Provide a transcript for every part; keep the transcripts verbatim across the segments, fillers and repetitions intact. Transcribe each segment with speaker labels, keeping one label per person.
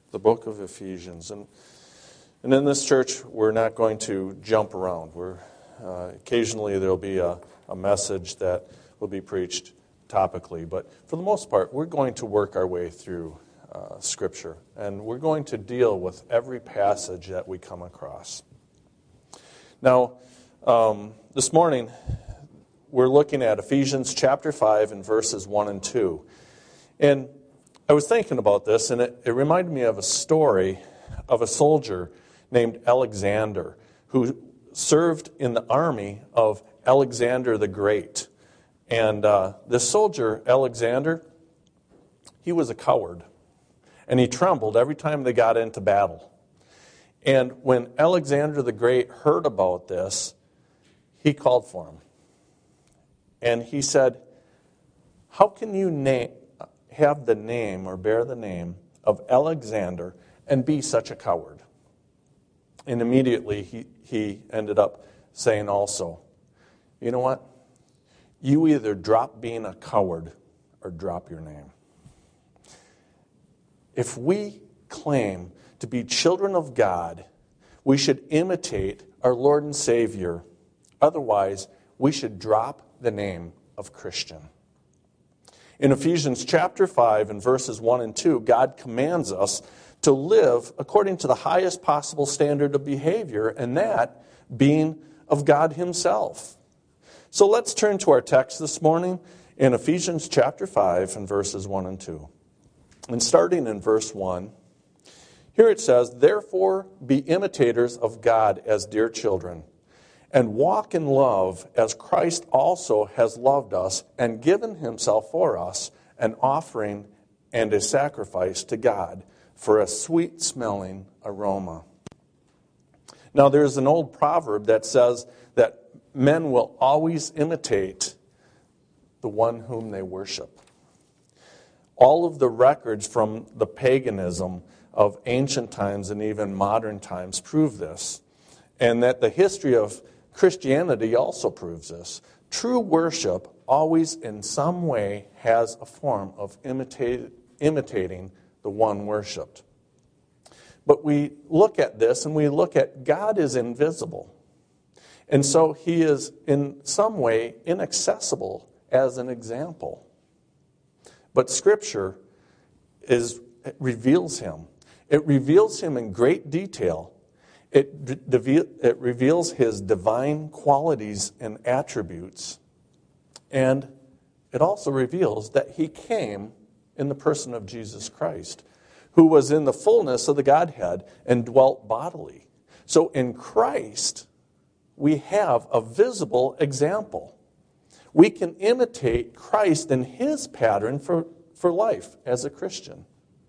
Speaker 1: the book of Ephesians. And, and in this church, we're not going to jump around. We're uh, occasionally there will be a, a message that will be preached topically. But for the most part, we're going to work our way through uh, Scripture. And we're going to deal with every passage that we come across. Now, um, this morning, we're looking at Ephesians chapter five and verses one and two. And I was thinking about this, and it, it reminded me of a story of a soldier named Alexander who served in the army of Alexander the Great. And uh, this soldier, Alexander, he was a coward. And he trembled every time they got into battle. And when Alexander the Great heard about this, he called for him. And he said, how can you name, have the name or bear the name of Alexander and be such a coward? And immediately he, he ended up saying also, you know what? You either drop being a coward or drop your name. If we claim to be children of God, we should imitate our Lord and Savior. Otherwise, we should drop the name of Christian. In Ephesians chapter five and verses one and two, God commands us to live according to the highest possible standard of behavior, and that being of God Himself. So let's turn to our text this morning in Ephesians chapter five and verses one and two. And starting in verse one, here it says, therefore be imitators of God as dear children, and walk in love as Christ also has loved us and given Himself for us, an offering and a sacrifice to God for a sweet-smelling aroma. Now there's an old proverb that says that men will always imitate the one whom they worship. All of the records from the paganism of ancient times and even modern times prove this, and that the history of Christianity also proves this. True worship always in some way has a form of imitate, imitating the one worshipped. But we look at this and we look at God is invisible. And so He is in some way inaccessible as an example. But Scripture is, it reveals Him. It reveals Him in great detail. It, it reveals His divine qualities and attributes. And it also reveals that He came in the person of Jesus Christ, who was in the fullness of the Godhead and dwelt bodily. So in Christ, we have a visible example. We can imitate Christ and His pattern for, for life as a Christian.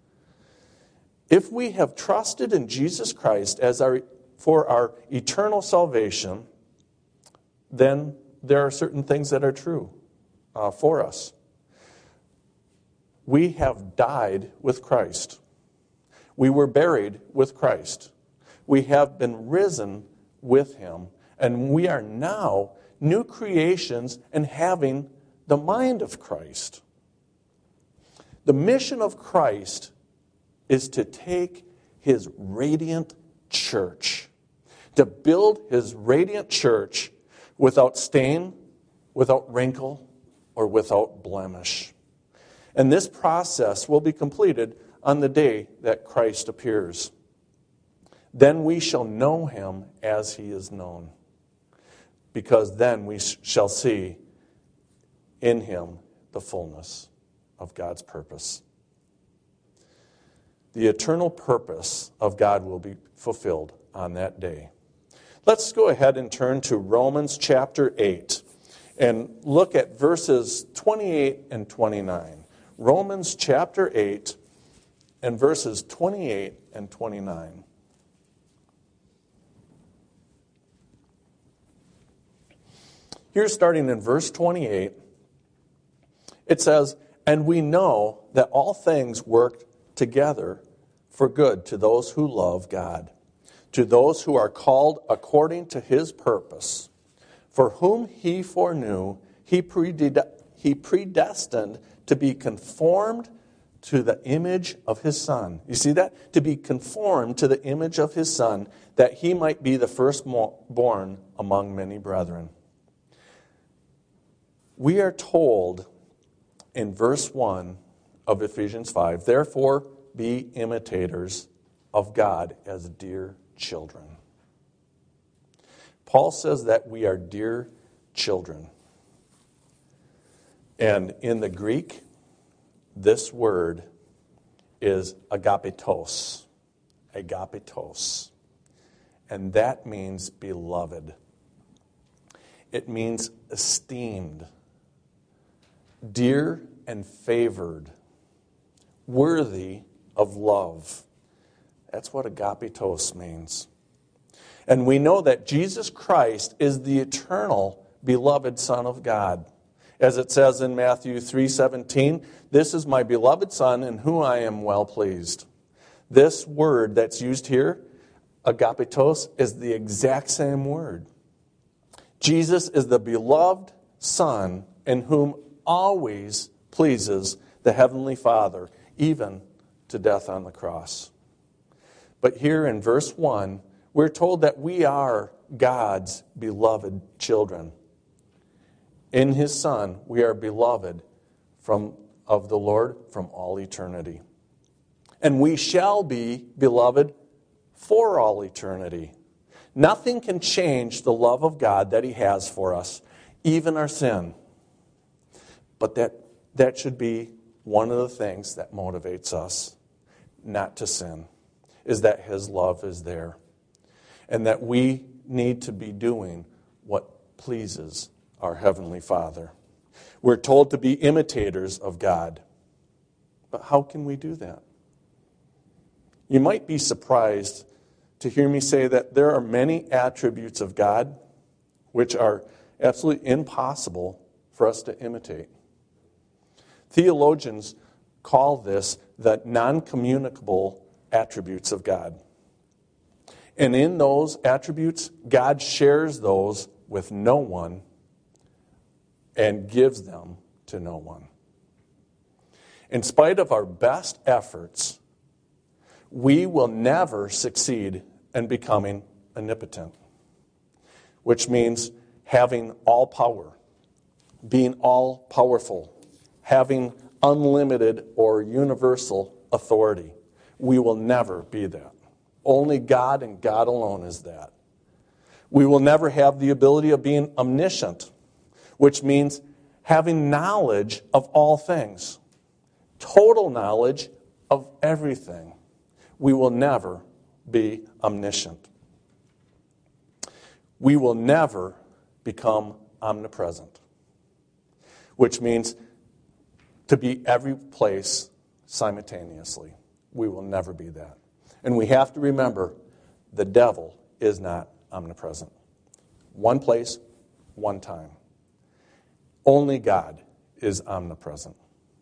Speaker 1: If we have trusted in Jesus Christ as our for our eternal salvation, then there are certain things that are true uh, for us. We have died with Christ. We were buried with Christ. We have been risen with Him. And we are now new creations and having the mind of Christ. The mission of Christ is to take His radiant church, to build His radiant church without stain, without wrinkle, or without blemish. And this process will be completed on the day that Christ appears. Then we shall know Him as He is known, because then we shall see in Him the fullness of God's purpose. The eternal purpose of God will be fulfilled on that day. Let's go ahead and turn to Romans chapter eight and look at verses twenty-eight and twenty-nine. Romans chapter eight and verses twenty-eight and twenty-nine. Here, starting in verse twenty-eight, it says, and we know that all things work together for good to those who love God, to those who are called according to His purpose. For whom He foreknew, He predestined to be conformed to the image of his Son. You see that? To be conformed to the image of his Son, that he might be the firstborn among many brethren. We are told in verse one of Ephesians five, therefore be imitators of God as dear children. Paul says that we are dear children. And in the Greek, this word is agapetos. Agapetos. And that means beloved. It means esteemed, dear and favored, worthy of love. That's what agapetos means. And we know that Jesus Christ is the eternal beloved Son of God. As it says in Matthew three seventeen, this is my beloved Son in whom I am well pleased. This word that's used here, agapetos, is the exact same word. Jesus is the beloved Son in whom always pleases the Heavenly Father, even to death on the cross. But here in verse one, we're told that we are God's beloved children. In his Son, we are beloved from of the Lord from all eternity. And we shall be beloved for all eternity. Nothing can change the love of God that he has for us, even our sin. But that, that should be one of the things that motivates us not to sin, is that his love is there. And that we need to be doing what pleases our Heavenly Father. We're told to be imitators of God. But how can we do that? You might be surprised to hear me say that there are many attributes of God which are absolutely impossible for us to imitate. Theologians call this the non-communicable attributes of God. And in those attributes, God shares those with no one and gives them to no one. In spite of our best efforts, we will never succeed in becoming omnipotent, which means having all power, being all powerful, having unlimited or universal authority. We will never be that. Only God and God alone is that. We will never have the ability of being omniscient, which means having knowledge of all things, total knowledge of everything. We will never be omniscient. We will never become omnipresent, which means to be every place simultaneously. We will never be that. And we have to remember, the devil is not omnipresent. One place, one time. Only God is omnipresent.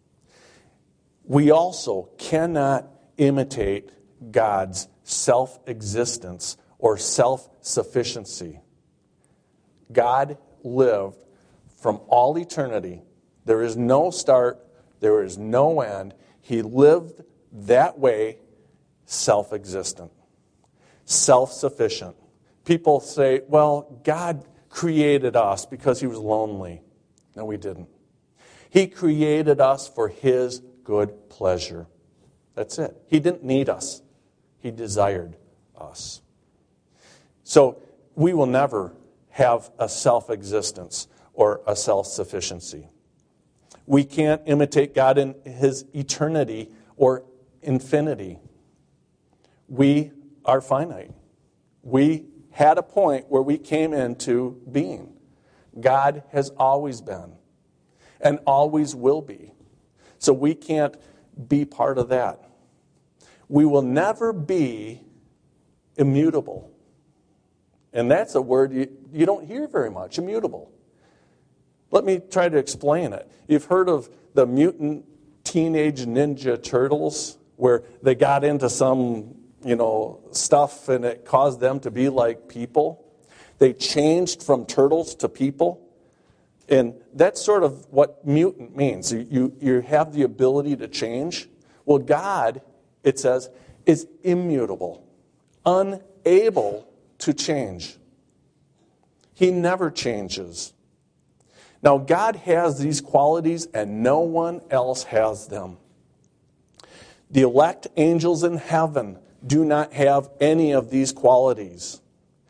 Speaker 1: We also cannot imitate God's self-existence or self-sufficiency. God lived from all eternity. There is no start. There is no end. He lived that way, self-existent, self-sufficient. People say, well, God created us because he was lonely. No, he didn't. He created us for his good pleasure. That's it. He didn't need us. He desired us. So we will never have a self-existence or a self-sufficiency. We can't imitate God in his eternity or infinity. We are finite. We had a point where we came into being. God has always been and always will be. So we can't be part of that. We will never be immutable. And that's a word you, you don't hear very much, immutable. Let me try to explain it. You've heard of the Mutant Teenage Ninja Turtles, where they got into some, you know, stuff and it caused them to be like people. They changed from turtles to people. And that's sort of what mutant means. You, you, you have the ability to change. Well, God, it says, is immutable, unable to change. He never changes. Now, God has these qualities and no one else has them. The elect angels in heaven do not have any of these qualities.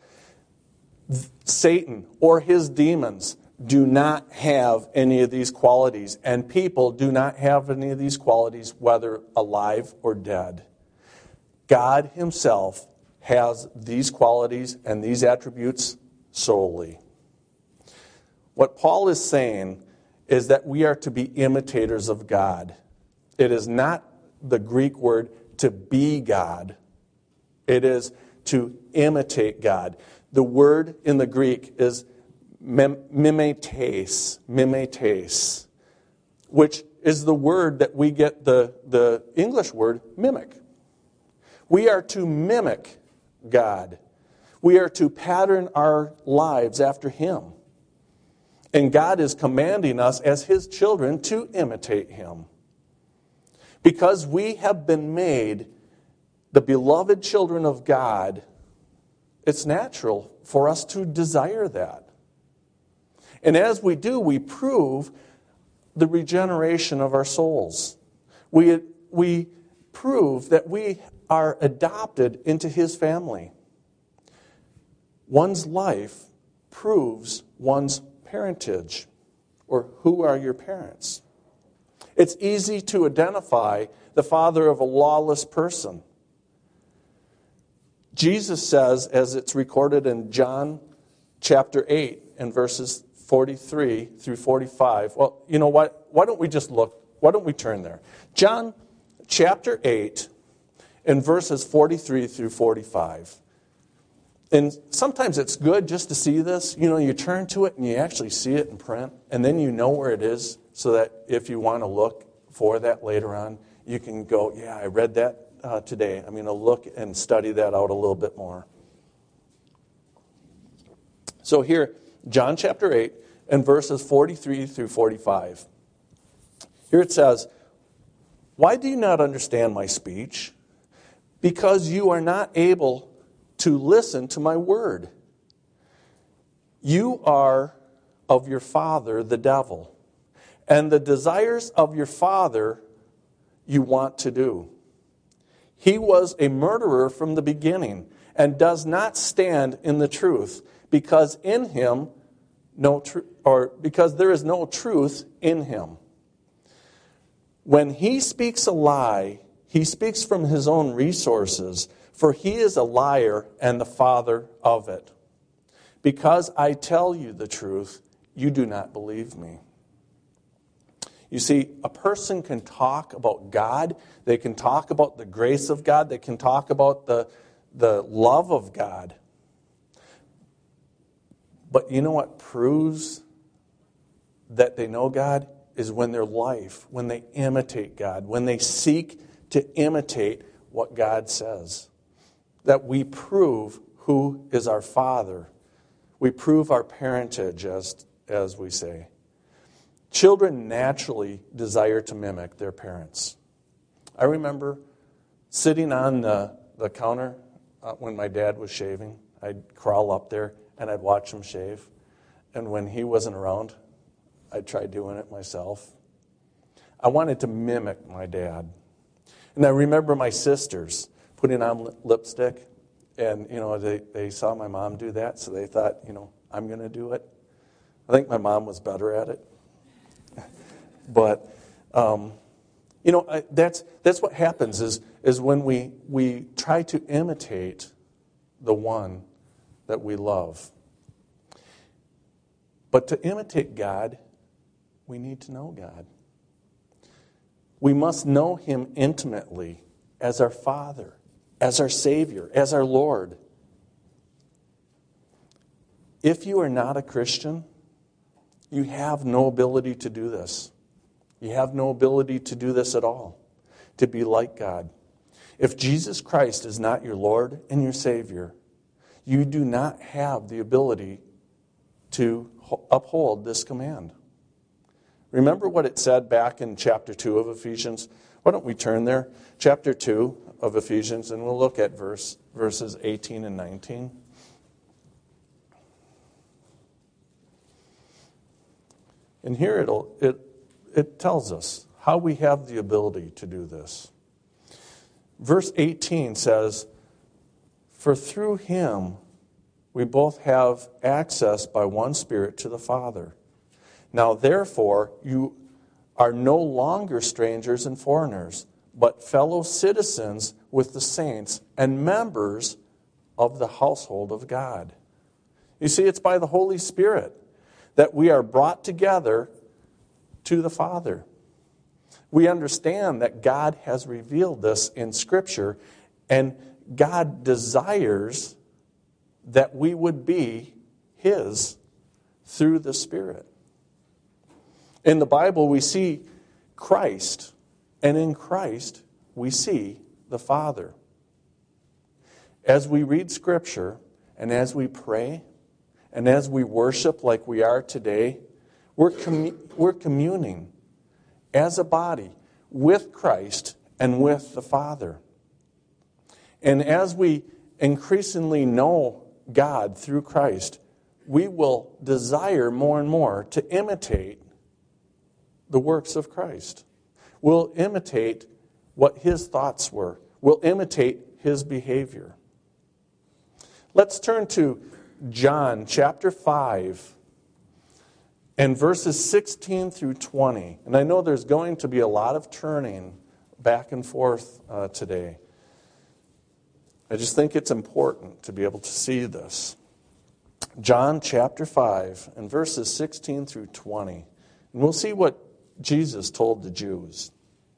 Speaker 1: Satan or his demons do not have any of these qualities, and people do not have any of these qualities, whether alive or dead. God himself has these qualities and these attributes solely. What Paul is saying is that we are to be imitators of God. It is not the Greek word to be God. It is to imitate God. The word in the Greek is mim- mimetes, mimetes, which is the word that we get the, the English word mimic. We are to mimic God. We are to pattern our lives after him. And God is commanding us as his children to imitate him. Because we have been made the beloved children of God, it's natural for us to desire that. And as we do, we prove the regeneration of our souls. We, we prove that we are adopted into his family. One's life proves one's parentage, or who are your parents. It's easy to identify the father of a lawless person. Jesus says, as it's recorded in John chapter eight and verses forty-three through forty-five. Well, you know what? Why don't we just look? Why don't we turn there? John chapter eight and verses forty-three through forty-five. And sometimes it's good just to see this. You know, you turn to it and you actually see it in print, and then you know where it is, so that if you want to look for that later on, you can go, yeah, I read that uh, today. I'm going to look and study that out a little bit more. So here, John chapter eight and verses forty-three through forty-five. Here it says, "Why do you not understand my speech? Because you are not able to listen to my word. You are of your father, the devil, and the desires of your father you want to do. He was a murderer from the beginning and does not stand in the truth, because in him no tr- or because there is no truth in him. When he speaks a lie, he speaks from his own resources, for he is a liar and the father of it. Because I tell you the truth, you do not believe me." You see, a person can talk about God, they can talk about the grace of God, they can talk about the, the love of God. But you know what proves that they know God? Is when their life, when they imitate God, when they seek to imitate what God says. That we prove who is our Father. We prove our parentage, as, as we say. Children naturally desire to mimic their parents. I remember sitting on the, the counter uh, when my dad was shaving. I'd crawl up there and I'd watch him shave. And when he wasn't around, I'd try doing it myself. I wanted to mimic my dad. And I remember my sisters putting on lipstick, and, you know, they, they saw my mom do that, so they thought, you know, I'm going to do it. I think my mom was better at it. But, um, you know, I, that's that's what happens is, is when we, we try to imitate the one that we love. But to imitate God, we need to know God. We must know him intimately as our Father, as our Savior, as our Lord. If you are not a Christian, you have no ability to do this. You have no ability to do this at all, to be like God. If Jesus Christ is not your Lord and your Savior, you do not have the ability to uphold this command. Remember what it said back in chapter two of Ephesians? What Why don't we turn there? Chapter two of Ephesians, and we'll look at verse verses eighteen and nineteen. And here it'll, it it tells us how we have the ability to do this. Verse eighteen says, "For through him we both have access by one Spirit to the Father. Now therefore you are no longer strangers and foreigners, but fellow citizens with the saints and members of the household of God." You see, it's by the Holy Spirit that we are brought together to the Father. We understand that God has revealed this in Scripture, and God desires that we would be His through the Spirit. In the Bible, we see Christ, and in Christ, we see the Father. As we read Scripture, and as we pray, and as we worship like we are today, we're, commu- we're communing as a body with Christ and with the Father. And as we increasingly know God through Christ, we will desire more and more to imitate the works of Christ. We'll imitate what His thoughts were. We'll imitate His behavior. Let's turn to John chapter five and verses sixteen through twenty. And I know there's going to be a lot of turning back and forth uh, today. I just think it's important to be able to see this. John chapter five and verses sixteen through twenty. And we'll see what Jesus told the Jews.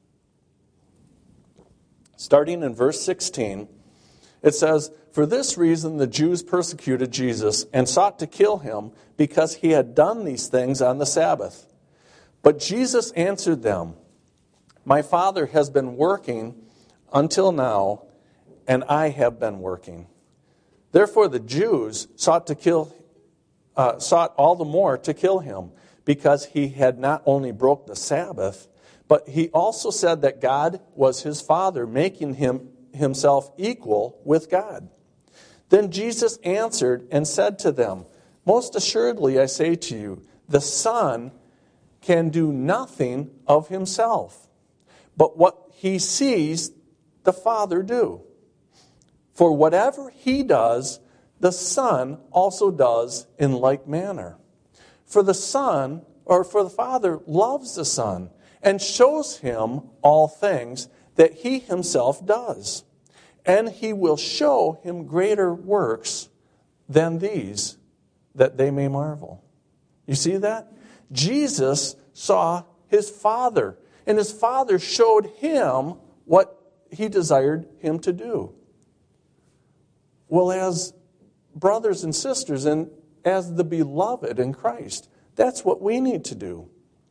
Speaker 1: Starting in verse sixteen, it says, "For this reason the Jews persecuted Jesus and sought to kill him because he had done these things on the Sabbath. But Jesus answered them, 'My Father has been working until now, and I have been working.' Therefore the Jews sought to kill, uh, sought all the more to kill him, because he had not only broke the Sabbath, but he also said that God was his Father, making him himself equal with God. Then Jesus answered and said to them, 'Most assuredly I say to you, the Son can do nothing of himself, but what he sees the Father do. For whatever he does, the Son also does in like manner. For the Son, or for the Father, loves the Son and shows him all things that he himself does. And he will show him greater works than these, that they may marvel.'" You see that? Jesus saw his Father, and his Father showed him what he desired him to do. Well, as brothers and sisters, and as the beloved in Christ, that's what we need to do.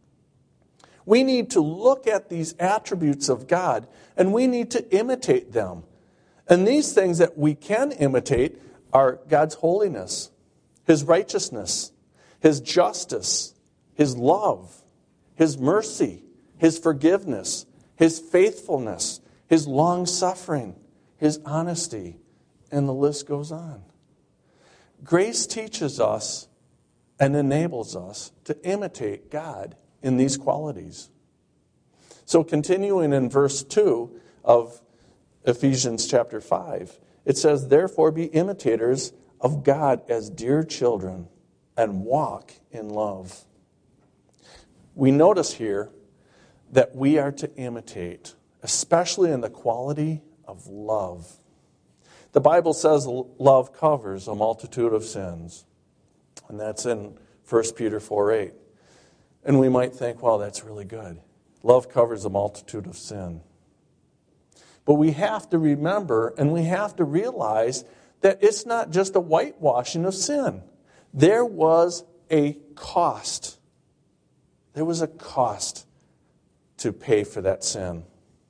Speaker 1: We need to look at these attributes of God, and we need to imitate them. And these things that we can imitate are God's holiness, His righteousness, His justice, His love, His mercy, His forgiveness, His faithfulness, His long-suffering, His honesty, and the list goes on. Grace teaches us and enables us to imitate God in these qualities. So continuing in verse two of Ephesians chapter five, it says, "Therefore be imitators of God as dear children, and walk in love." We notice here that we are to imitate, especially in the quality of love. The Bible says love covers a multitude of sins. And that's in First Peter four eight. And we might think, well, that's really good. Love covers a multitude of sin. But we have to remember, and we have to realize that it's not just a whitewashing of sin. There was a cost. There was a cost to pay for that sin.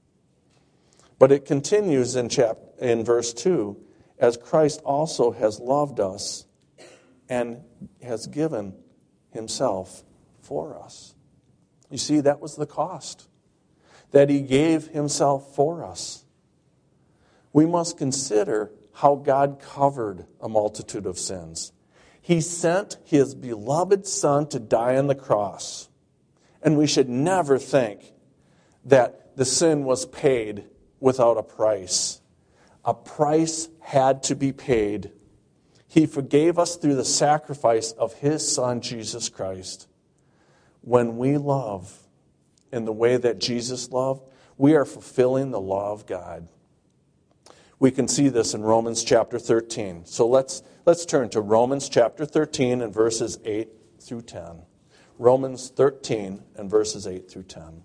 Speaker 1: But it continues in chapter, in verse two, "As Christ also has loved us and has given himself for us." You see, that was the cost. that he gave himself for us. We must consider how God covered a multitude of sins. He sent his beloved Son to die on the cross. And we should never think that the sin was paid without a price. A price had to be paid. He forgave us through the sacrifice of his Son, Jesus Christ. When we love in the way that Jesus loved, we are fulfilling the law of God. We can see this in Romans chapter thirteen. So let's let's turn to Romans chapter thirteen and verses eight through ten. Romans thirteen and verses eight through ten.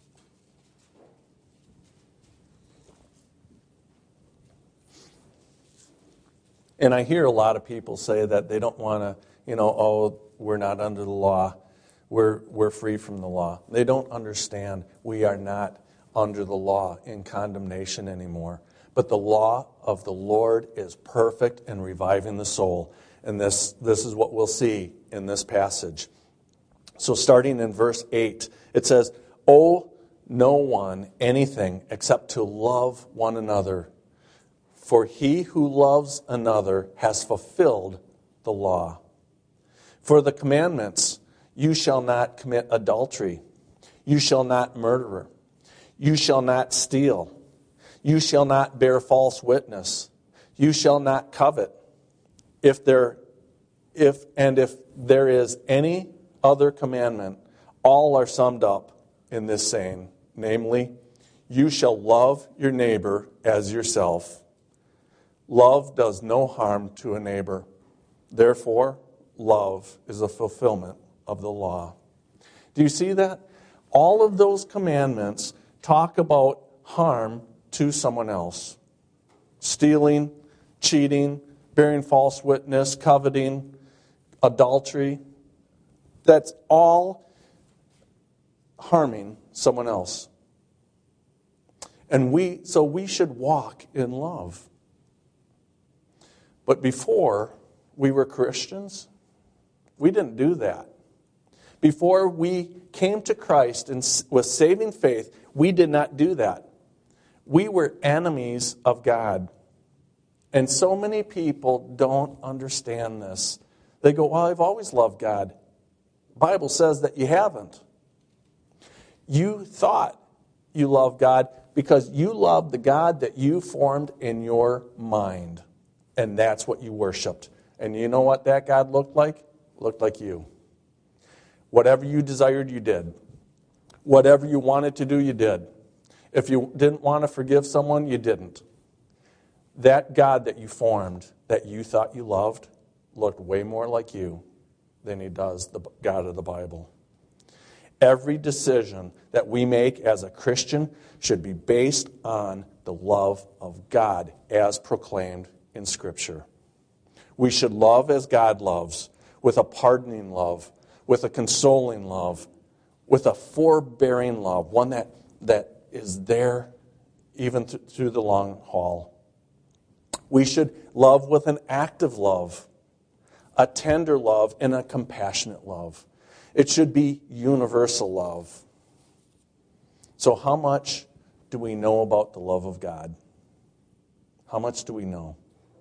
Speaker 1: And I hear a lot of people say that they don't want to, you know, oh, we're not under the law. We're, we're free from the law. They don't understand we are not under the law in condemnation anymore. But the law of the Lord is perfect in reviving the soul. And this, this is what we'll see in this passage. So starting in verse eight, it says, "Owe no one anything except to love one another. For he who loves another has fulfilled the law. For the commandments, you shall not commit adultery. You shall not murder. You shall not steal. You shall not bear false witness. You shall not covet. If there, if and if there is any other commandment, all are summed up in this saying, namely, you shall love your neighbor as yourself. Love does no harm to a neighbor. Therefore, love is a fulfillment of the law." Do you see that? All of those commandments talk about harm to someone else. Stealing, cheating, bearing false witness, coveting, adultery. That's all harming someone else. And we, so we should walk in love. But before we were Christians, we didn't do that. Before we came to Christ and with saving faith, we did not do that. We were enemies of God. And so many people don't understand this. They go, well, I've always loved God. The Bible says that you haven't. You thought you loved God because you loved the God that you formed in your mind. And that's what you worshiped. And you know what that God looked like? Looked like you. Whatever you desired, you did. Whatever you wanted to do, you did. If you didn't want to forgive someone, you didn't. That God that you formed, that you thought you loved, looked way more like you than he does the God of the Bible. Every decision that we make as a Christian should be based on the love of God as proclaimed in Scripture. We should love as God loves, with a pardoning love, with a consoling love, with a forbearing love, one that, that is there even th- through the long haul. We should love with an active love, a tender love, and a compassionate love. It should be universal love. So how much do we know about the love of God? How much do we know?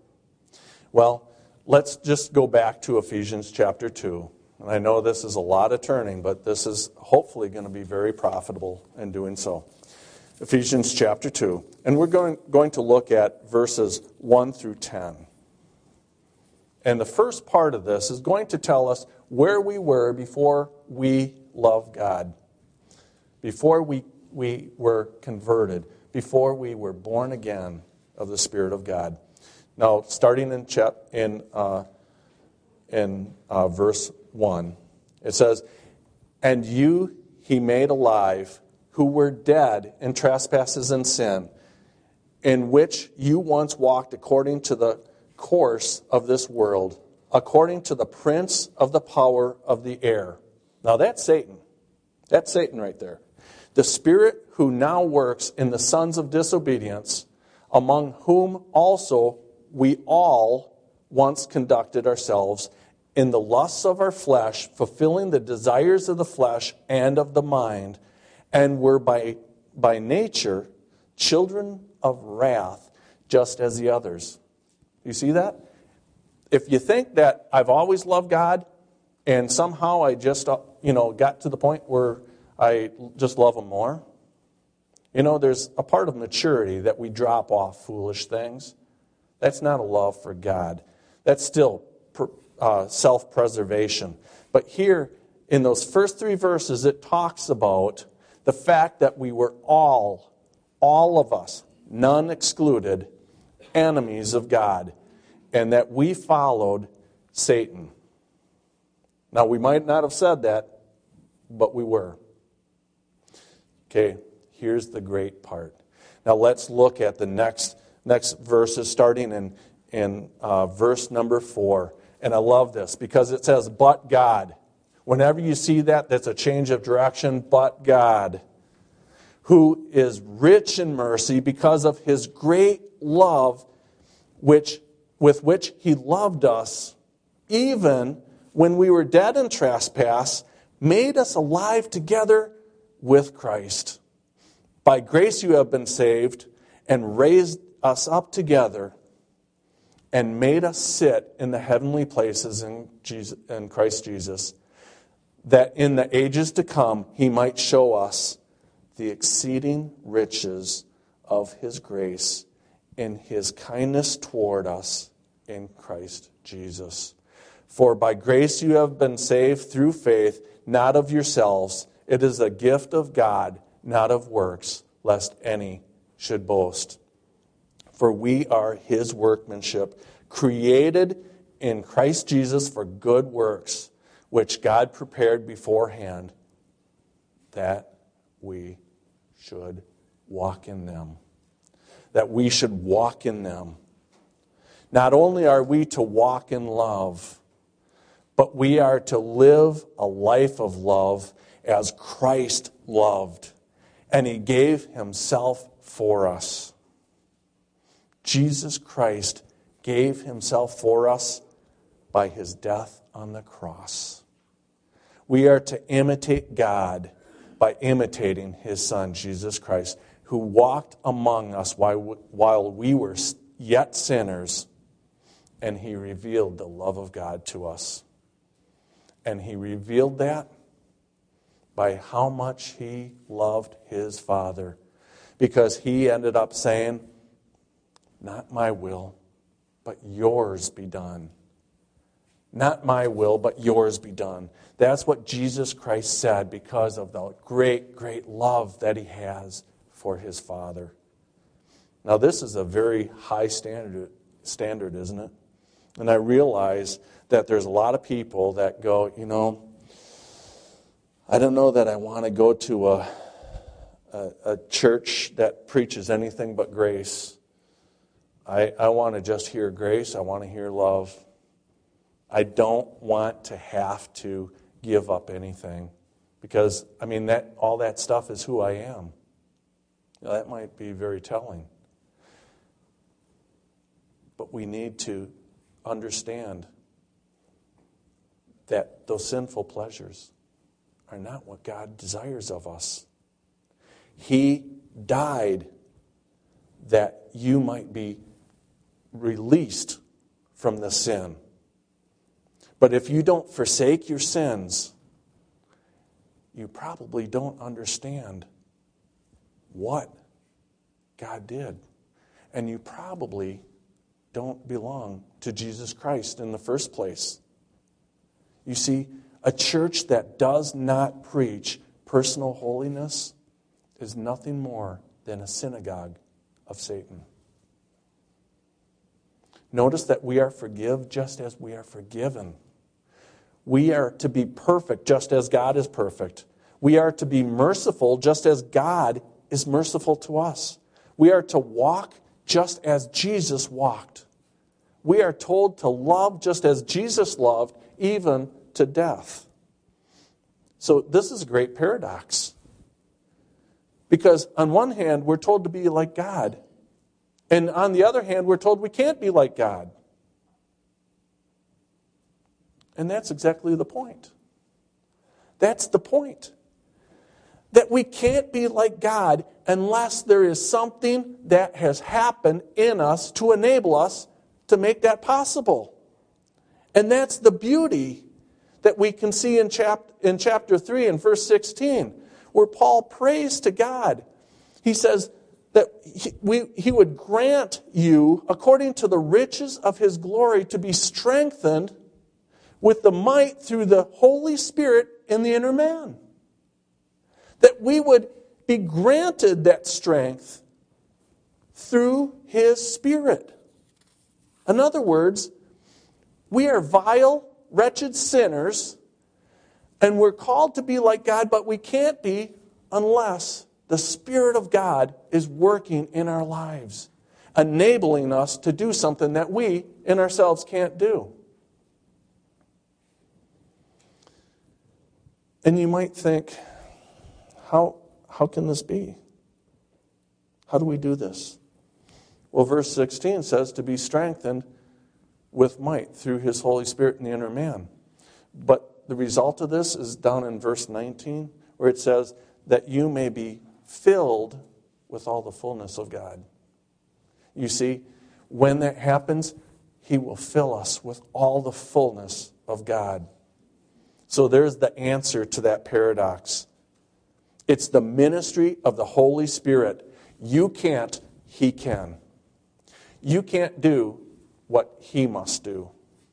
Speaker 1: Well, let's just go back to Ephesians chapter two. And I know this is a lot of turning, but this is hopefully going to be very profitable in doing so. Ephesians chapter two. And we're going, going to look at verses one through ten. And the first part of this is going to tell us where we were before we loved God, before we, we were converted, before we were born again of the Spirit of God. Now, starting in chap, in uh, in uh, verse one, it says, "And you he made alive, who were dead in trespasses and sin, in which you once walked according to the course of this world, according to the prince of the power of the air." Now that's Satan. That's Satan right there. "The spirit who now works in the sons of disobedience, among whom also we all once conducted ourselves in the lusts of our flesh, fulfilling the desires of the flesh and of the mind, and were by by nature children of wrath, just as the others. You see that? If you think that I've always loved God, and somehow I just, you know, got to the point where I just love Him more, you know, there's a part of maturity that we drop off foolish things. That's not a love for God. That's still uh, self-preservation. But here, in those first three verses, it talks about the fact that we were all, all of us, none excluded, enemies of God, and that we followed Satan. Now, we might not have said that, but we were. Okay, here's the great part. Now, let's look at the next next verses, starting in, in uh, verse number four. And I love this, because it says, but God. Whenever you see that, that's a change of direction. But God, who is rich in mercy because of His great love which with which He loved us, even when we were dead in trespass, made us alive together with Christ. By grace you have been saved, and raised us up together, and made us sit in the heavenly places in, Jesus, in Christ Jesus, that in the ages to come He might show us the exceeding riches of His grace in His kindness toward us in Christ Jesus. For by grace you have been saved through faith, not of yourselves. It is a gift of God, not of works, lest any should boast. For we are His workmanship, created in Christ Jesus for good works, which God prepared beforehand, that we should walk in them. That we should walk in them. Not only are we to walk in love, but we are to live a life of love as Christ loved, and He gave Himself for us. Jesus Christ gave Himself for us by His death on the cross. We are to imitate God by imitating His Son, Jesus Christ, who walked among us while we were yet sinners, and He revealed the love of God to us. And He revealed that by how much He loved His Father, because He ended up saying, not my will, but yours be done. Not my will, but yours be done. That's what Jesus Christ said because of the great, great love that He has for His Father. Now, this is a very high standard, standard, isn't it? And I realize that there's a lot of people that go, you know, I don't know that I want to go to a, a, a church that preaches anything but grace. I, I want to just hear grace. I want to hear love. I don't want to have to give up anything. Because, I mean, that all that stuff is who I am. Now, that might be very telling. But we need to understand that those sinful pleasures are not what God desires of us. He died that you might be released from the sin. But if you don't forsake your sins, you probably don't understand what God did. And you probably don't belong to Jesus Christ in the first place. You see, a church that does not preach personal holiness is nothing more than a synagogue of Satan. Notice that we are forgiven just as we are forgiven. We are to be perfect just as God is perfect. We are to be merciful just as God is merciful to us. We are to walk just as Jesus walked. We are told to love just as Jesus loved, even to death. So this is a great paradox. Because on one hand, we're told to be like God. And on the other hand, we're told we can't be like God. And that's exactly the point. That's the point. That we can't be like God unless there is something that has happened in us to enable us to make that possible. And that's the beauty that we can see in, chap- in chapter three and verse sixteen, where Paul prays to God. He says that he, we, he would grant you, according to the riches of his glory, to be strengthened with the might through the Holy Spirit in the inner man. That we would be granted that strength through his Spirit. In other words, we are vile, wretched sinners, and we're called to be like God, but we can't be unless the Spirit of God is working in our lives, enabling us to do something that we in ourselves can't do. And you might think, how, how can this be? How do we do this? Well, verse sixteen says to be strengthened with might through his Holy Spirit in the inner man. But the result of this is down in verse nineteen, where it says that you may be filled with all the fullness of God. You see, when that happens, he will fill us with all the fullness of God. So there's the answer to that paradox. It's the ministry of the Holy Spirit. You can't, he can. You can't do what he must do.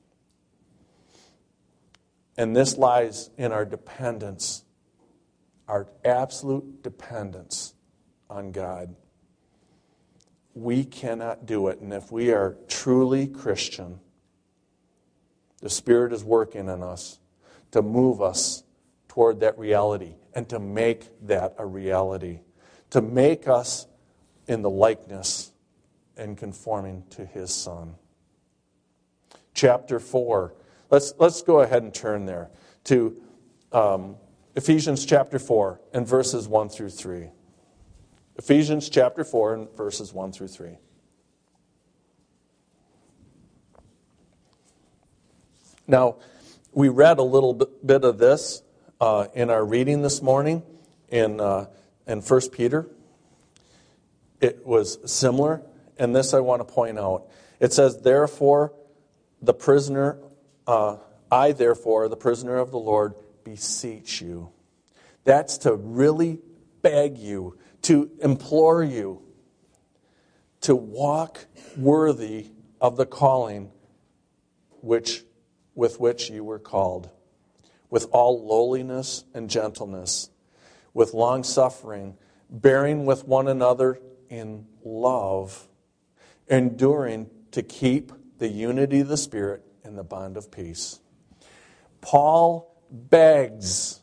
Speaker 1: And this lies in our dependence, our absolute dependence on God. We cannot do it. And if we are truly Christian, the Spirit is working in us to move us toward that reality and to make that a reality, to make us in the likeness and conforming to his Son. Chapter four. Let's, let's go ahead and turn there to um, Ephesians chapter four and verses one through three. Ephesians chapter four and verses one through three. Now, we read a little bit of this uh, in our reading this morning in, uh, in First Peter. It was similar, and this I want to point out. It says, therefore, the prisoner, uh, I therefore, the prisoner of the Lord, beseech you. That's to really beg you, to implore you, to walk worthy of the calling which with which you were called, with all lowliness and gentleness, with long-suffering, bearing with one another in love, enduring to keep the unity of the Spirit in the bond of peace. Paul begs,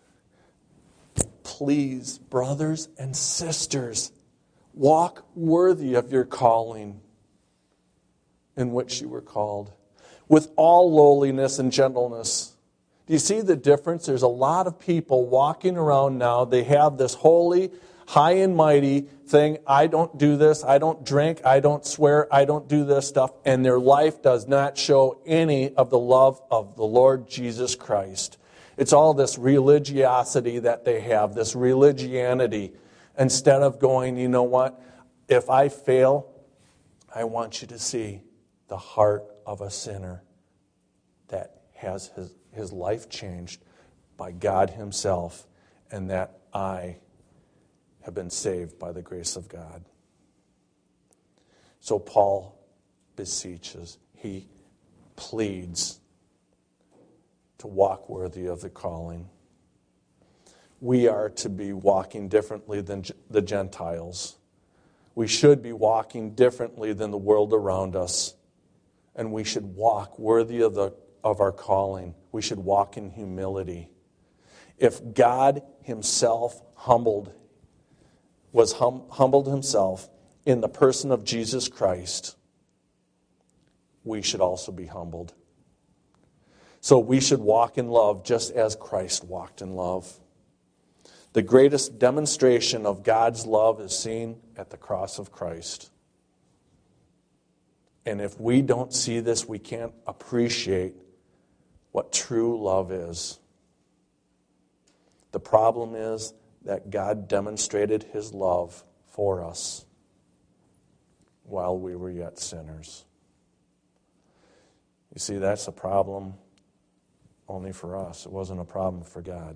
Speaker 1: please, brothers and sisters, walk worthy of your calling in which you were called, with all lowliness and gentleness. Do you see the difference? There's a lot of people walking around now. They have this holy, high and mighty thing. I don't do this. I don't drink. I don't swear. I don't do this stuff. And their life does not show any of the love of the Lord Jesus Christ. It's all this religiosity that they have, this religianity. Instead of going, you know what? If I fail, I want you to see the heart of a sinner that has his, his life changed by God himself, and that I have been saved by the grace of God. So Paul beseeches, he pleads to walk worthy of the calling. We are to be walking differently than the Gentiles. We should be walking differently than the world around us. And we should walk worthy of the of our calling. We should walk in humility. If God himself humbled, was hum, humbled himself in the person of Jesus Christ, we should also be humbled. So we should walk in love just as Christ walked in love. The greatest demonstration of God's love is seen at the cross of Christ. And if we don't see this, we can't appreciate what true love is. The problem is that God demonstrated his love for us while we were yet sinners. You see, that's a problem only for us. It wasn't a problem for God.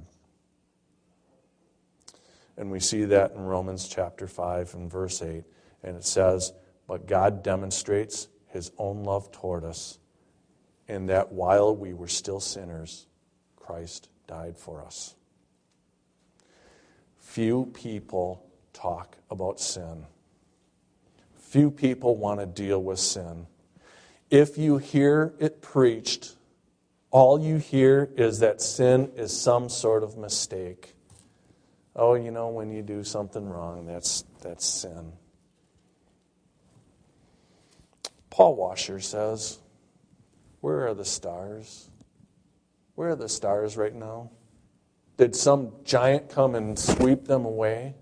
Speaker 1: And we see that in Romans chapter five and verse eight. And it says, "But God demonstrates his own love toward us, in that while we were still sinners, Christ died for us." Few people talk about sin. Few people want to deal with sin. If you hear it preached, all you hear is that sin is some sort of mistake. Oh, you know, when you do something wrong, that's that's sin. Paul Washer says, "Where are the stars? Where are the stars right now? Did some giant come and sweep them away?"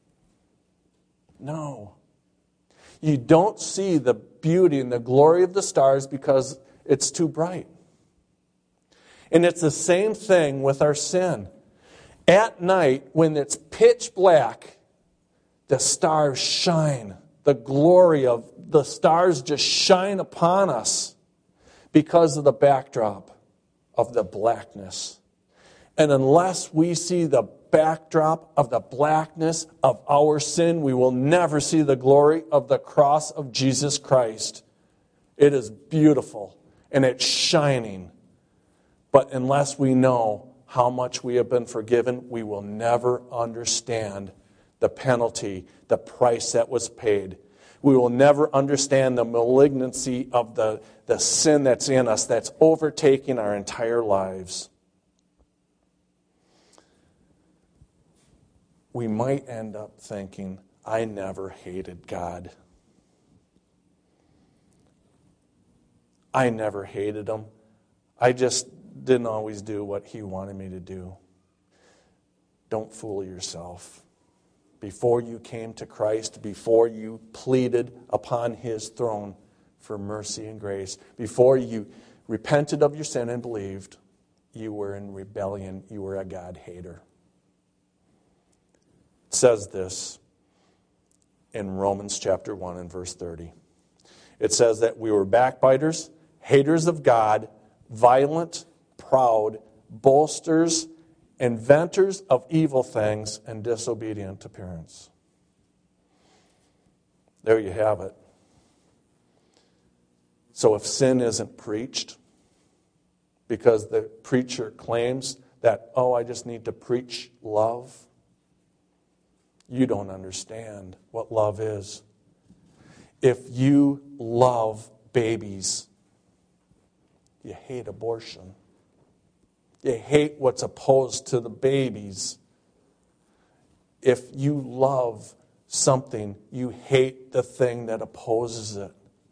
Speaker 1: No. You don't see the beauty and the glory of the stars because it's too bright. And it's the same thing with our sin. At night, when it's pitch black, the stars shine. The glory of the stars just shine upon us because of the backdrop of the blackness. And unless we see the backdrop of the blackness of our sin, we will never see the glory of the cross of Jesus Christ. It is beautiful and it's shining. But unless we know how much we have been forgiven, we will never understand the penalty, the price that was paid. We will never understand the malignancy of the, the sin that's in us, that's overtaking our entire lives. We might end up thinking, I never hated God. I never hated him. I just didn't always do what he wanted me to do. Don't fool yourself. Before you came to Christ, before you pleaded upon his throne for mercy and grace, before you repented of your sin and believed, you were in rebellion. You were a God hater. It says this in Romans chapter one and verse thirty. It says that we were backbiters, haters of God, violent, proud, boasters, inventors of evil things, and disobedient to parents. There you have it. So if sin isn't preached, because the preacher claims that, oh, I just need to preach love, you don't understand what love is. If you love babies, you hate abortion. You hate what's opposed to the babies. If you love something, you hate the thing that opposes it.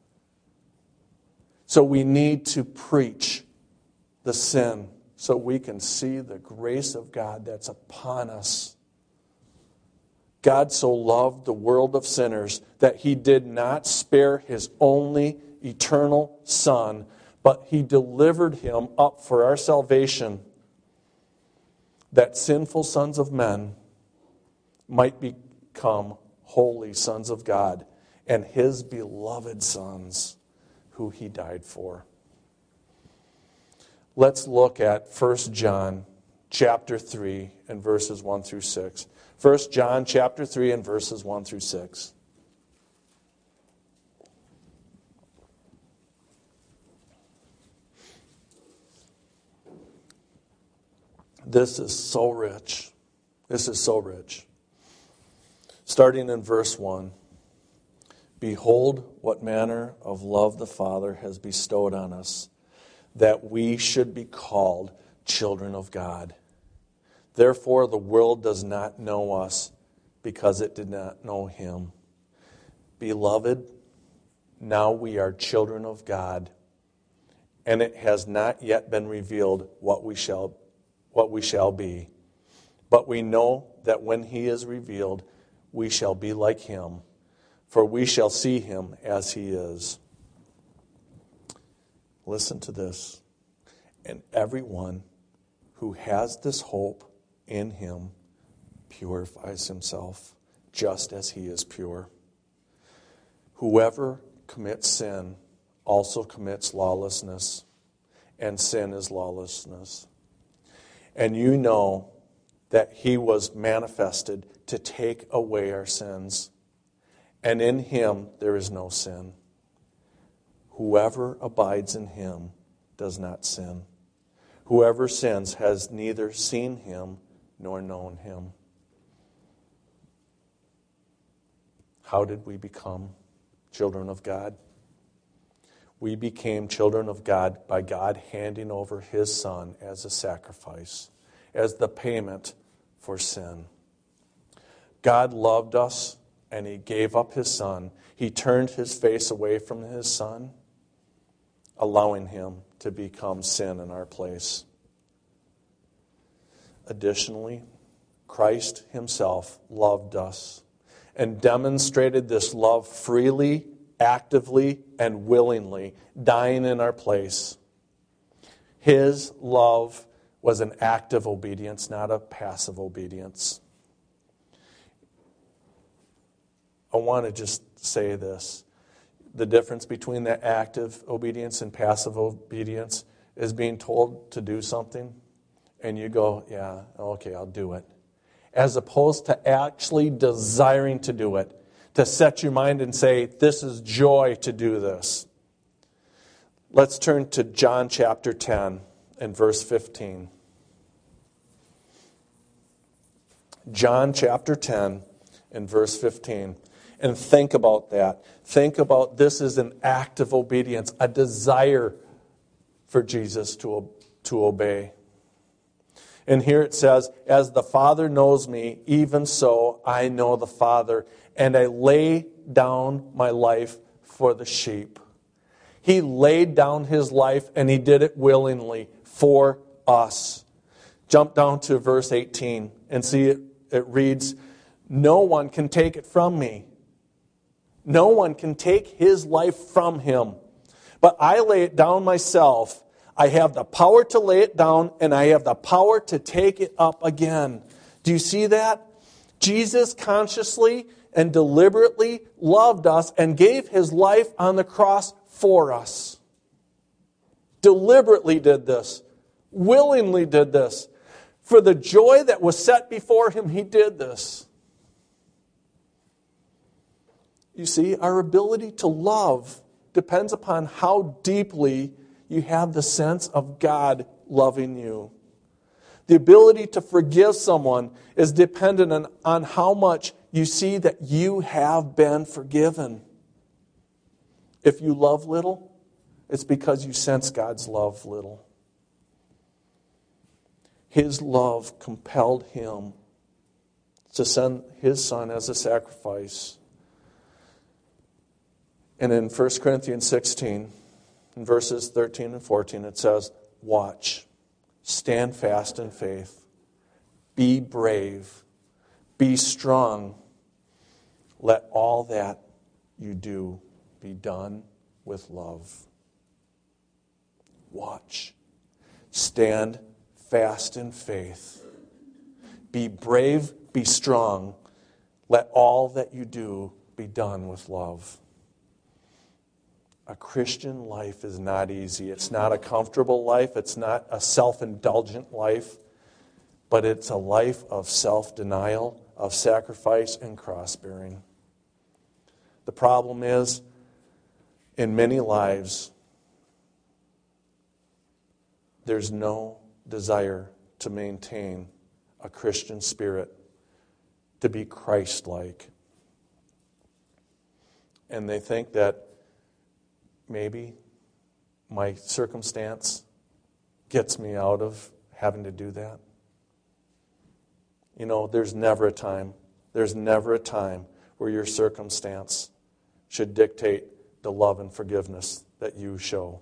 Speaker 1: So we need to preach the sin so we can see the grace of God that's upon us. God so loved the world of sinners that he did not spare his only eternal Son, but he delivered him up for our salvation, that sinful sons of men might become holy sons of God and his beloved sons who he died for. Let's look at First John chapter three and verses one through six. First John chapter three and verses one through six. This is so rich. This is so rich. Starting in verse one. Behold, what manner of love the Father has bestowed on us, that we should be called children of God. Therefore the world does not know us, because it did not know him. Beloved, now we are children of God, and it has not yet been revealed what we shall what we shall be. But we know that when he is revealed, we shall be like him, for we shall see him as he is. Listen to this. And everyone who has this hope in him purifies himself just as he is pure. Whoever commits sin also commits lawlessness, and sin is lawlessness. And you know that he was manifested to take away our sins, and in him there is no sin. Whoever abides in him does not sin. Whoever sins has neither seen him nor known him. How did we become children of God? We became children of God by God handing over his Son as a sacrifice, as the payment for sin. God loved us and he gave up his Son. He turned his face away from his Son, allowing him to become sin in our place. Additionally, Christ himself loved us and demonstrated this love freely, actively, and willingly, dying in our place. His love was an active obedience, not a passive obedience. I want to just say this. The difference between that active obedience and passive obedience is being told to do something, and you go, yeah, okay, I'll do it. As opposed to actually desiring to do it, to set your mind and say, this is joy to do this. Let's turn to John chapter ten and verse fifteen. John chapter ten and verse fifteen. And think about that. Think about this is an act of obedience, a desire for Jesus to, to obey. And here it says, as the Father knows me, even so I know the Father, and I lay down my life for the sheep. He laid down his life, and he did it willingly for us. Jump down to verse eighteen and see it, it reads, no one can take it from me. No one can take his life from him. But I lay it down myself. I have the power to lay it down, and I have the power to take it up again. Do you see that? Jesus consciously and deliberately loved us and gave his life on the cross for us. Deliberately did this. Willingly did this. For the joy that was set before him, he did this. You see, our ability to love depends upon how deeply you have the sense of God loving you. The ability to forgive someone is dependent on, on how much you see that you have been forgiven. If you love little, it's because you sense God's love little. His love compelled him to send his Son as a sacrifice. And in First Corinthians sixteen, in verses thirteen and fourteen, it says, watch, stand fast in faith, be brave, be strong. Let all that you do be done with love. Watch, stand fast in faith, be brave, be strong. Let all that you do be done with love. A Christian life is not easy. It's not a comfortable life. It's not a self-indulgent life. But it's a life of self-denial, of sacrifice, and cross-bearing. The problem is, in many lives, there's no desire to maintain a Christian spirit, to be Christ-like. And they think that maybe my circumstance gets me out of having to do that. You know, there's never a time, there's never a time where your circumstance should dictate the love and forgiveness that you show.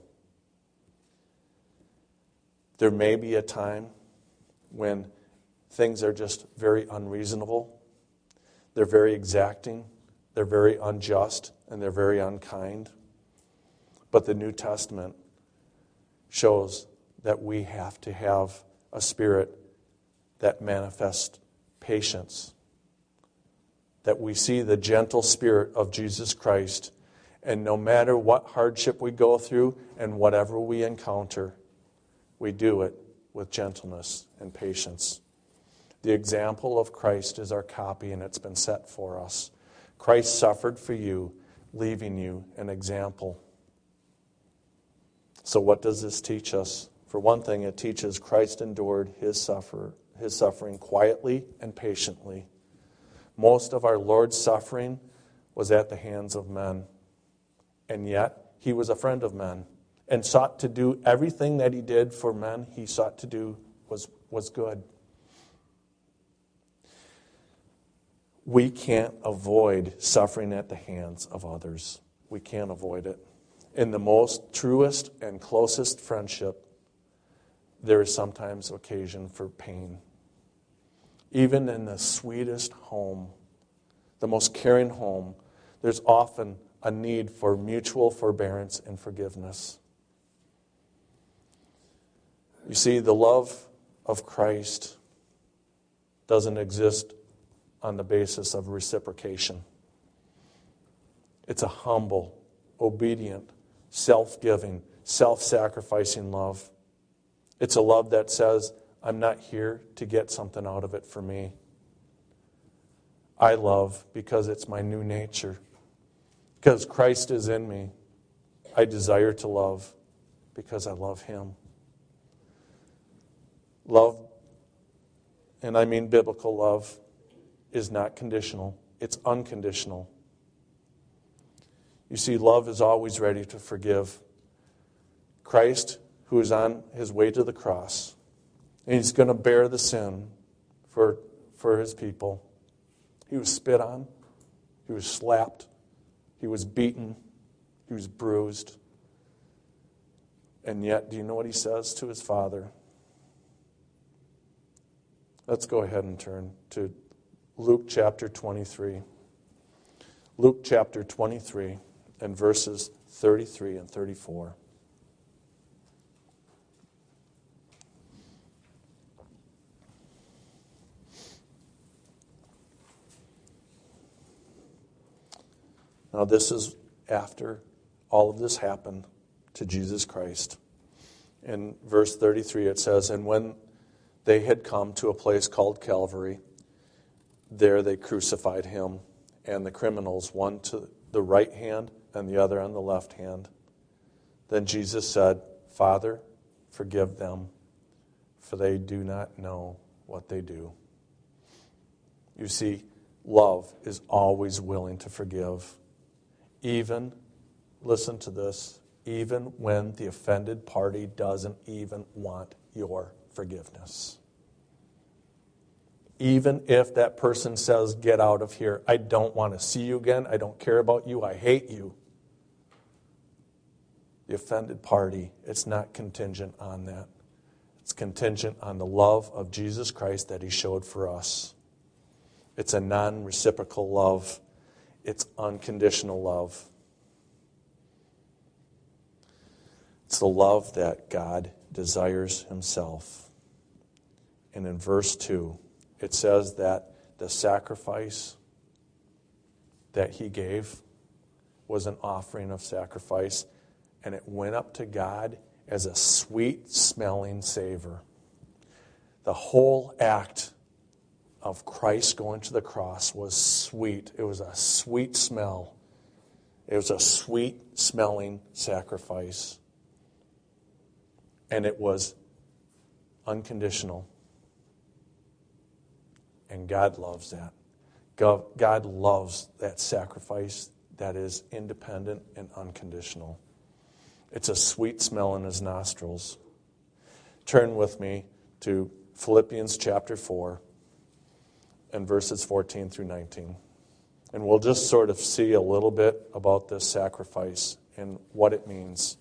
Speaker 1: There may be a time when things are just very unreasonable, they're very exacting, they're very unjust, and they're very unkind. But the New Testament shows that we have to have a spirit that manifests patience, that we see the gentle spirit of Jesus Christ, and no matter what hardship we go through and whatever we encounter, we do it with gentleness and patience. The example of Christ is our copy, and it's been set for us. Christ suffered for you, leaving you an example. So what does this teach us? For one thing, it teaches Christ endured his suffer, his suffering quietly and patiently. Most of our Lord's suffering was at the hands of men, and yet he was a friend of men and sought to do everything that he did for men. He sought to do was, was good. We can't avoid suffering at the hands of others. We can't avoid it. In the most truest and closest friendship, there is sometimes occasion for pain. Even in the sweetest home, the most caring home, there's often a need for mutual forbearance and forgiveness. You see, the love of Christ doesn't exist on the basis of reciprocation. It's a humble, obedient, self-giving, self-sacrificing love. It's a love that says, I'm not here to get something out of it for me. I love because it's my new nature. Because Christ is in me, I desire to love because I love him. Love, and I mean biblical love, is not conditional. It's unconditional. You see, love is always ready to forgive. Christ, who is on his way to the cross, and he's going to bear the sin for, for his people. He was spit on. He was slapped. He was beaten. He was bruised. And yet, do you know what he says to his Father? Let's go ahead and turn to Luke chapter twenty-three. Luke chapter twenty-three and verses thirty-three and thirty-four. Now this is after all of this happened to Jesus Christ. In verse thirty-three it says, and when they had come to a place called Calvary, there they crucified him and the criminals, one to the right hand and the other on the left hand. Then Jesus said, Father, forgive them, for they do not know what they do. You see, love is always willing to forgive. Even, listen to this, even when the offended party doesn't even want your forgiveness. Even if that person says, get out of here, I don't want to see you again, I don't care about you, I hate you. The offended party, it's not contingent on that. It's contingent on the love of Jesus Christ that he showed for us. It's a non-reciprocal love. It's unconditional love. It's the love that God desires himself. And in verse two, it says that the sacrifice that he gave was an offering of sacrifice, and it went up to God as a sweet-smelling savor. The whole act of Christ going to the cross was sweet. It was a sweet smell. It was a sweet-smelling sacrifice. And it was unconditional. And God loves that. God loves that sacrifice that is independent and unconditional. It's a sweet smell in his nostrils. Turn with me to Philippians chapter four and verses fourteen through nineteen. And we'll just sort of see a little bit about this sacrifice and what it means.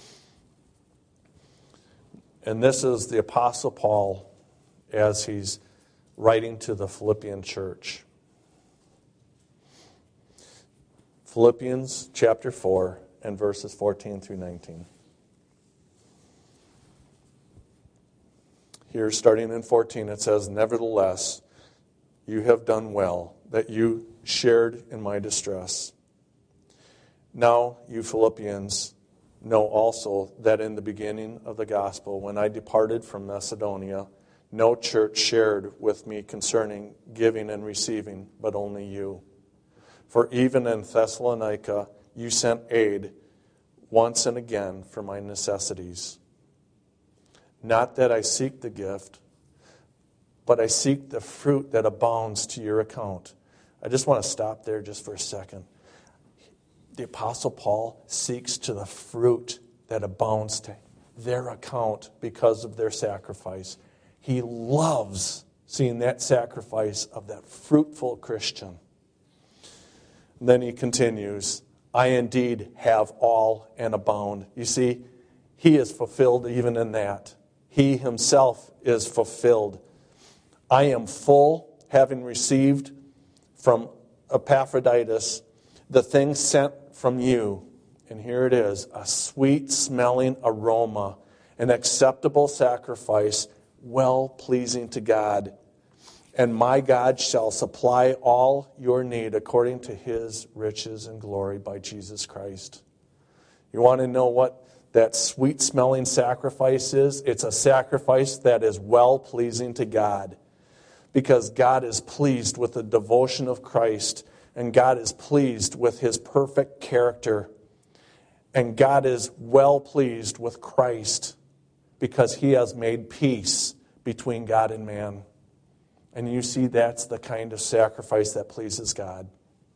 Speaker 1: And this is the Apostle Paul as he's writing to the Philippian church. Philippians chapter four and verses fourteen through nineteen. Here, starting in fourteen, it says, nevertheless, You have done well, that you shared in my distress. Now, you Philippians, know also that in the beginning of the gospel, when I departed from Macedonia, no church shared with me concerning giving and receiving, but only you. For even in Thessalonica, you sent aid once and again for my necessities. Not that I seek the gift, but I seek the fruit that abounds to your account. I just want to stop there just for a second. The Apostle Paul seeks to the fruit that abounds to their account because of their sacrifice. He loves seeing that sacrifice of that fruitful Christian. And then he continues, I indeed have all and abound. You see, he is fulfilled even in that. He himself is fulfilled. I am full, having received from Epaphroditus the things sent from you. And here it is, a sweet-smelling aroma, an acceptable sacrifice, well-pleasing to God. And my God shall supply all your need according to his riches and glory by Jesus Christ. You want to know what that sweet-smelling sacrifice is? It's a sacrifice that is well-pleasing to God. Because God is pleased with the devotion of Christ, and God is pleased with his perfect character. And God is well pleased with Christ because he has made peace between God and man. And you see, that's the kind of sacrifice that pleases God.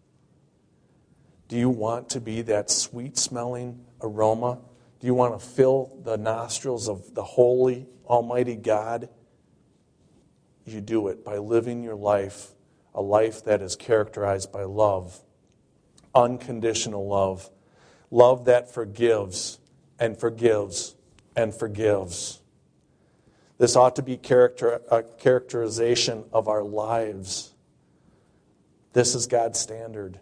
Speaker 1: Do you want to be that sweet-smelling aroma? Do you want to fill the nostrils of the holy, almighty God? You do it by living your life, a life that is characterized by love, unconditional love, love that forgives and forgives and forgives. This ought to be character, a characterization of our lives. This is God's standard.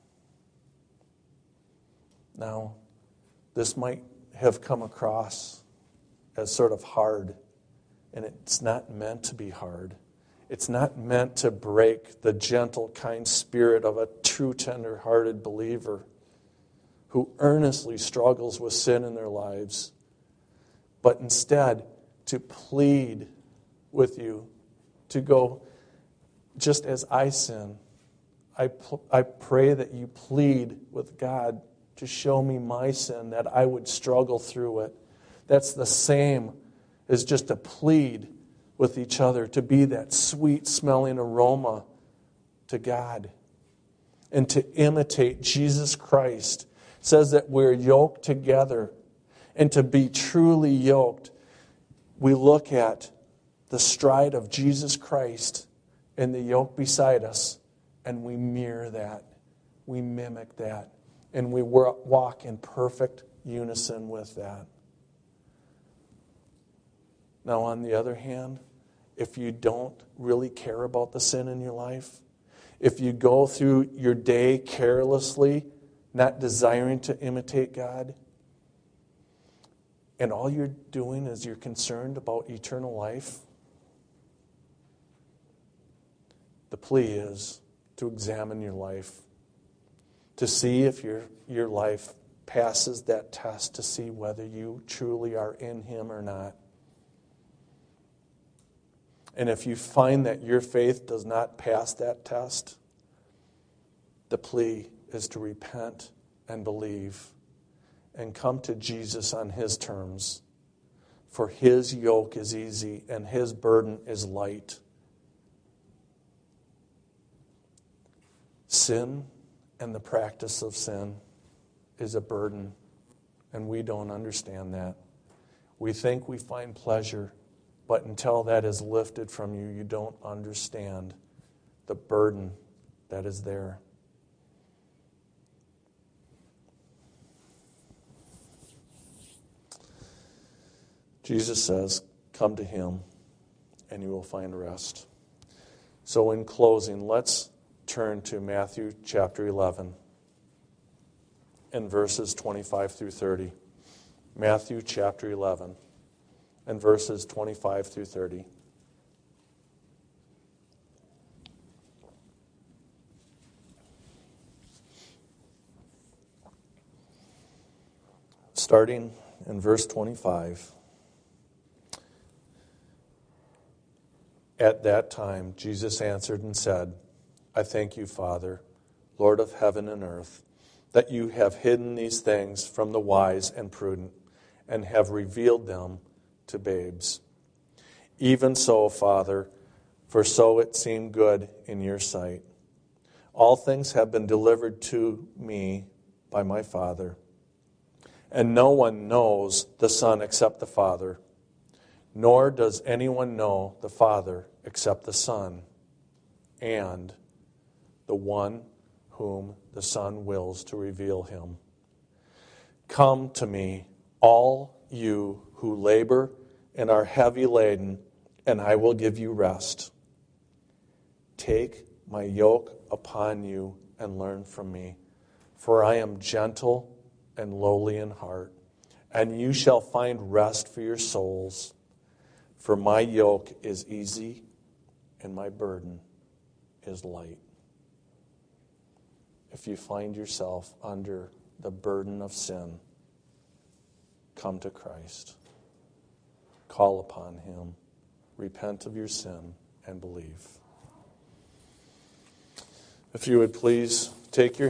Speaker 1: Now, this might have come across as sort of hard, and it's not meant to be hard. It's not meant to break the gentle, kind spirit of a true, tender-hearted believer who earnestly struggles with sin in their lives, but instead to plead with you to go, just as I sin, I, pl- I pray that you plead with God to show me my sin, that I would struggle through it. That's the same as just to plead with each other, to be that sweet-smelling aroma to God and to imitate Jesus Christ. It says that we're yoked together, and to be truly yoked, we look at the stride of Jesus Christ and the yoke beside us, and we mirror that. We mimic that. And we walk in perfect unison with that. Now, on the other hand, if you don't really care about the sin in your life, if you go through your day carelessly, not desiring to imitate God, and all you're doing is you're concerned about eternal life, the plea is to examine your life, to see if your, your life passes that test, to see whether you truly are in him or not. And if you find that your faith does not pass that test, the plea is to repent and believe and come to Jesus on his terms. For his yoke is easy and his burden is light. Sin and the practice of sin is a burden, and we don't understand that. We think we find pleasure, but until that is lifted from you, you don't understand the burden that is there. Jesus says, come to him and you will find rest. So in closing, let's turn to Matthew chapter eleven and verses twenty-five through thirty. Matthew chapter eleven and verses twenty-five through thirty. starting in verse twenty-five. At that time, Jesus answered and said, I thank you, Father, Lord of heaven and earth, that you have hidden these things from the wise and prudent and have revealed them to babes. Even so, Father, for so it seemed good in your sight. All things have been delivered to me by my Father. And no one knows the Son except the Father, nor does anyone know the Father except the Son, and the one whom the Son wills to reveal him. Come to me, all you who labor and are heavy laden, and I will give you rest. Take my yoke upon you and learn from me, for I am gentle and lowly in heart, and you shall find rest for your souls. For my yoke is easy and my burden is light. If you find yourself under the burden of sin, come to Christ. Call upon him. Repent of your sin and believe. If you would please take your